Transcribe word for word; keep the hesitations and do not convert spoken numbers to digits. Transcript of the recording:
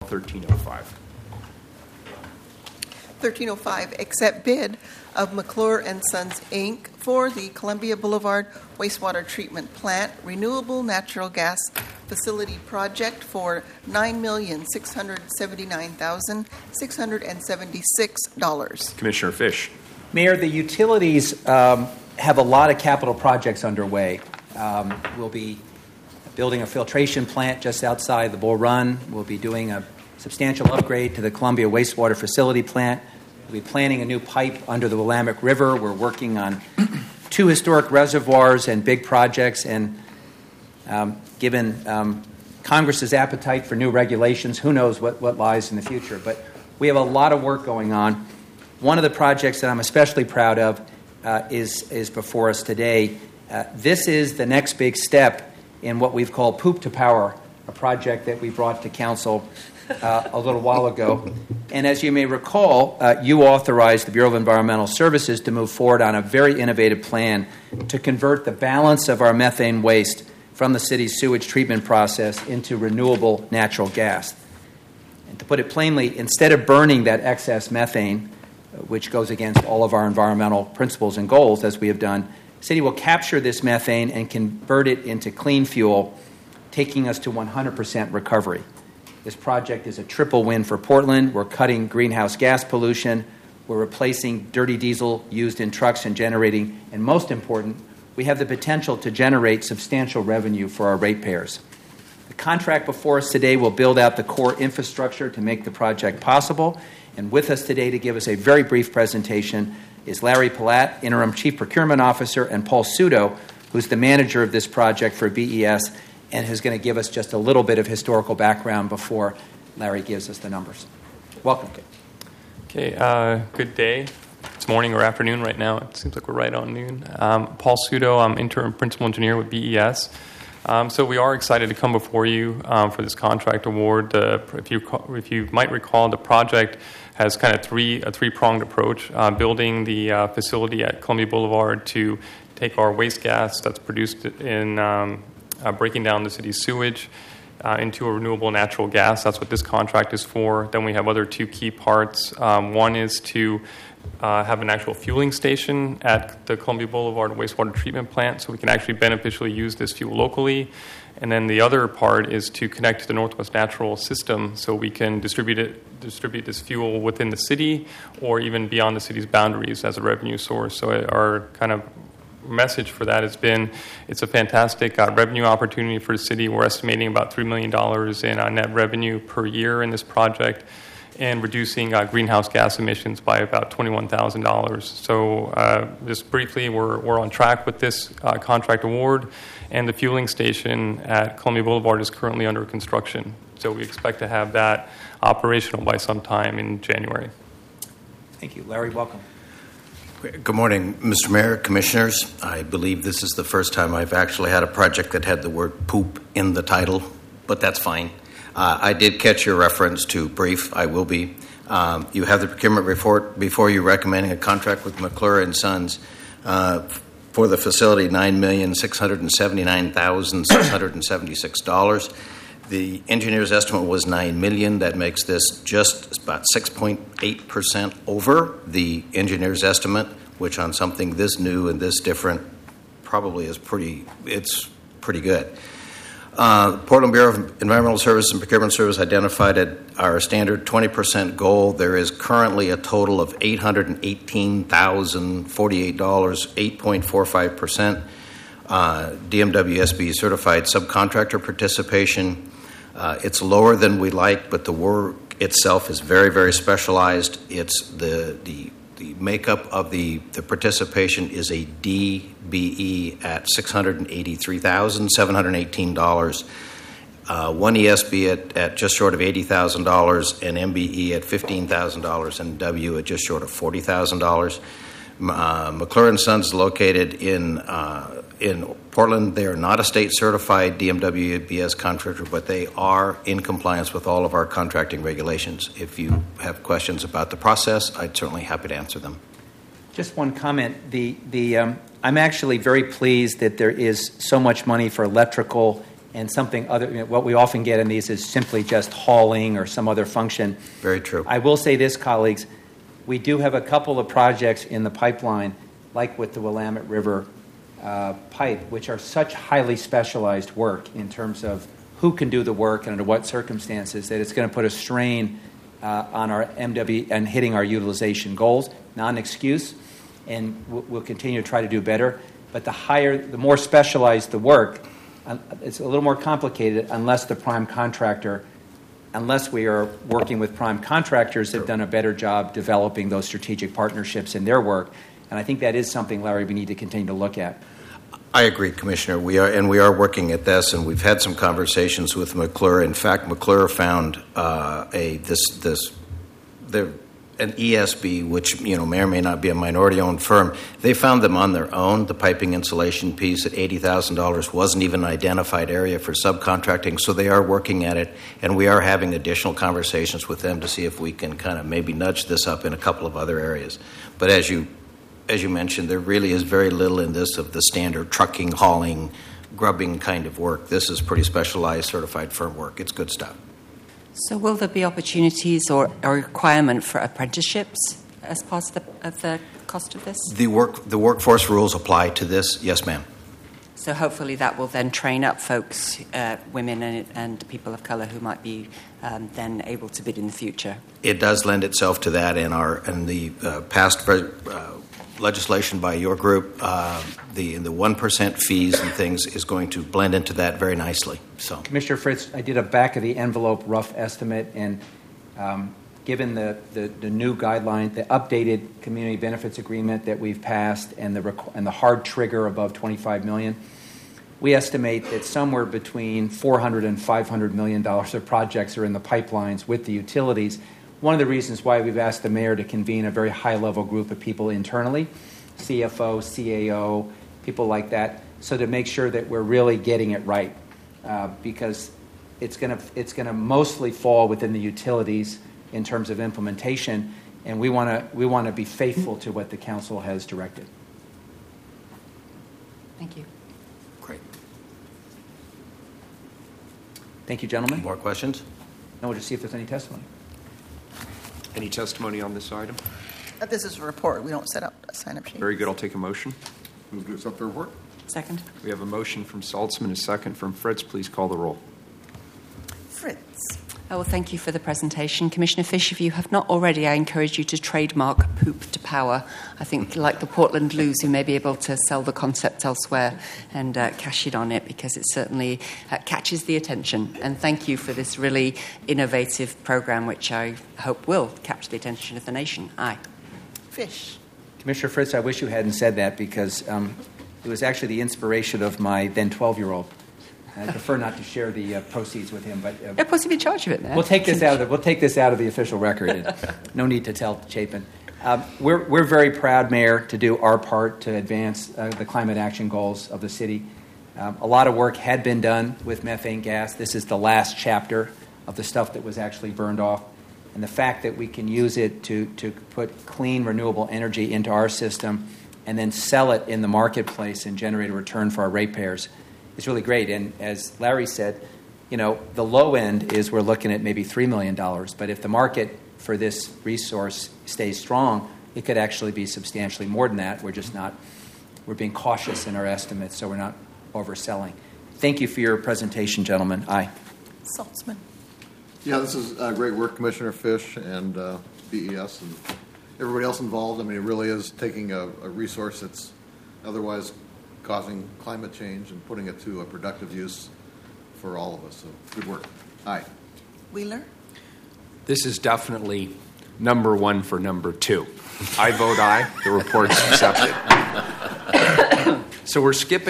thirteen oh five. thirteen oh five, accept bid of McClure and Sons, Incorporated for the Columbia Boulevard Wastewater Treatment Plant Renewable Natural Gas Facility Project for nine million six hundred seventy-nine thousand six hundred seventy-six dollars. Commissioner Fish. Mayor, the utilities um, have a lot of capital projects underway. Um, we'll be building a filtration plant just outside the Bull Run. We'll be doing a substantial upgrade to the Columbia Wastewater Facility Plant. We'll be planning a new pipe under the Willamette River. We're working on two historic reservoirs and big projects. And um, given um, Congress's appetite for new regulations, who knows what, what lies in the future. But we have a lot of work going on. One of the projects that I'm especially proud of uh, is, is before us today. Uh, this is the next big step in what we've called Poop to Power, a project that we brought to Council uh, a little while ago. And as you may recall, uh, you authorized the Bureau of Environmental Services to move forward on a very innovative plan to convert the balance of our methane waste from the city's sewage treatment process into renewable natural gas. And to put it plainly, instead of burning that excess methane, which goes against all of our environmental principles and goals, as we have done, the city will capture this methane and convert it into clean fuel, taking us to one hundred percent recovery. This project is a triple win for Portland. We're cutting greenhouse gas pollution. We're replacing dirty diesel used in trucks and generating, and most important, we have the potential to generate substantial revenue for our ratepayers. The contract before us today will build out the core infrastructure to make the project possible. And with us today to give us a very brief presentation is Larry Palat, Interim Chief Procurement Officer, and Paul Sudo, who's the manager of this project for B E S, and who's going to give us just a little bit of historical background before Larry gives us the numbers. Welcome. Okay, uh, good day. It's morning or afternoon right now. It seems like we're right on noon. Um, Paul Sudo, I'm Interim Principal Engineer with B E S. Um, so we are excited to come before you um, for this contract award. Uh, if you if you might recall, the project has kind of three a three-pronged approach, uh, building the uh, facility at Columbia Boulevard to take our waste gas that's produced in um, uh, breaking down the city's sewage uh, into a renewable natural gas. That's what this contract is for. Then we have other two key parts. Um, one is to uh, have an actual fueling station at the Columbia Boulevard wastewater treatment plant so we can actually beneficially use this fuel locally. And then the other part is to connect to the Northwest Natural system so we can distribute it, distribute this fuel within the city or even beyond the city's boundaries as a revenue source. So our kind of message for that has been it's a fantastic uh, revenue opportunity for the city. We're estimating about three million dollars in uh, net revenue per year in this project and reducing uh, greenhouse gas emissions by about twenty-one thousand dollars. So uh, just briefly, we're, we're on track with this uh, contract award. And the fueling station at Columbia Boulevard is currently under construction. So we expect to have that operational by sometime in January. Thank you. Larry, welcome. Good morning, Mister Mayor, Commissioners. I believe this is the first time I've actually had a project that had the word poop in the title, but that's fine. Uh, I did catch your reference to brief. I will be. Um, you have the procurement report before you recommending a contract with McClure and Sons uh, for the facility, nine million six hundred seventy-nine thousand six hundred seventy-six dollars. The engineer's estimate was nine million dollars. That makes this just about six point eight percent over the engineer's estimate, which on something this new and this different probably is pretty, it's pretty good. Uh, Portland Bureau of Environmental Services and Procurement Service identified at our standard twenty percent goal. There is currently a total of eight hundred eighteen thousand forty-eight dollars, eight point four five percent. Uh, D M W S B certified subcontractor participation. Uh, it's lower than we like, but the work itself is very, very specialized. It's the the the makeup of the, the participation is a D B E at six hundred eighty-three thousand seven hundred eighteen dollars, uh, one E S B at, at just short of eighty thousand dollars, and M B E at fifteen thousand dollars, and W at just short of forty thousand dollars. Uh, McClure and Sons is located in uh, in Portland. They are not a state certified D M W B S contractor, but they are in compliance with all of our contracting regulations. If you have questions about the process, I'd certainly happy to answer them. Just one comment. The the um, I'm actually very pleased that there is so much money for electrical and something other. You know, what we often get in these is simply just hauling or some other function. Very true. I will say this, colleagues. We do have a couple of projects in the pipeline, like with the Willamette River uh, pipe, which are such highly specialized work in terms of who can do the work and under what circumstances, that it's going to put a strain uh, on our M W and hitting our utilization goals. Not an excuse, and we'll, we'll continue to try to do better. But the higher, the more specialized the work, uh, it's a little more complicated unless the prime contractor, unless we are working with prime contractors that have done a better job developing those strategic partnerships in their work. And I think that is something, Larry, we need to continue to look at. I agree, Commissioner. We are, and we are working at this, and we've had some conversations with McClure. In fact, McClure found uh, a this this the an E S B, which you know may or may not be a minority-owned firm. They found them on their own. The piping insulation piece at eighty thousand dollars wasn't even an identified area for subcontracting. So they are working at it, and we are having additional conversations with them to see if we can kind of maybe nudge this up in a couple of other areas. But as you As you mentioned, there really is very little in this of the standard trucking, hauling, grubbing kind of work. This is pretty specialized, certified firm work. It's good stuff. So will there be opportunities or a requirement for apprenticeships as part of the, of the cost of this? The work, the workforce rules apply to this. Yes, ma'am. So hopefully that will then train up folks, uh, women and, and people of colour who might be um, then able to bid in the future. It does lend itself to that, and our and the uh, past uh, legislation by your group, uh, the the one percent fees and things is going to blend into that very nicely. So, Commissioner Fritz, I did a back of the envelope rough estimate, and um, given the, the, the new guideline, the updated community benefits agreement that we've passed, and the requ- and the hard trigger above twenty-five million dollars, we estimate that somewhere between four hundred and five hundred million dollars of projects are in the pipelines with the utilities. One of the reasons why we've asked the mayor to convene a very high-level group of people internally, C F O, C A O, people like that, so to make sure that we're really getting it right, uh, because it's going to it's going to mostly fall within the utilities in terms of implementation, and we want to we want to be faithful to what the council has directed. Thank you. great. Thank you, gentlemen. More questions? Now we'll just see if there's any testimony. Any testimony on this item? Uh, This is a report. We don't set up a sign-up sheet. Very good. I'll take a motion. Move to accept the report. Second. We have a motion from Saltzman, a second from Fritz. Please call the roll. Fritz. Oh, well, thank you for the presentation. Commissioner Fish, if you have not already, I encourage you to trademark poop to power. I think like the Portland Blues, who may be able to sell the concept elsewhere and uh, cash in on it, because it certainly uh, catches the attention. And thank you for this really innovative program, which I hope will capture the attention of the nation. Aye. Fish. Commissioner Fritz, I wish you hadn't said that, because um, it was actually the inspiration of my then twelve-year-old. I prefer not to share the uh, proceeds with him, but uh, You're possibly in charge of it now. we'll take this out of the, we'll take this out of the official record. And no need to tell Chapin. Um, we're we're very proud, Mayor, to do our part to advance uh, the climate action goals of the city. Um, a lot of work had been done with methane gas. This is the last chapter of the stuff that was actually burned off, and the fact that we can use it to to put clean, renewable energy into our system and then sell it in the marketplace and generate a return for our ratepayers is really great. And as Larry said, you know, the low end is we're looking at maybe three million dollars. But if the market for this resource stays strong, it could actually be substantially more than that. We're just not, we're being cautious in our estimates, so we're not overselling. Thank you for your presentation, gentlemen. Aye. Saltzman. Yeah, this is uh, great work, Commissioner Fish and uh, B E S and everybody else involved. I mean, it really is taking a, a resource that's otherwise causing climate change and putting it to a productive use for all of us. So good work. Aye. Wheeler. This is definitely number one for number two. I vote aye. The report's accepted. So we're skipping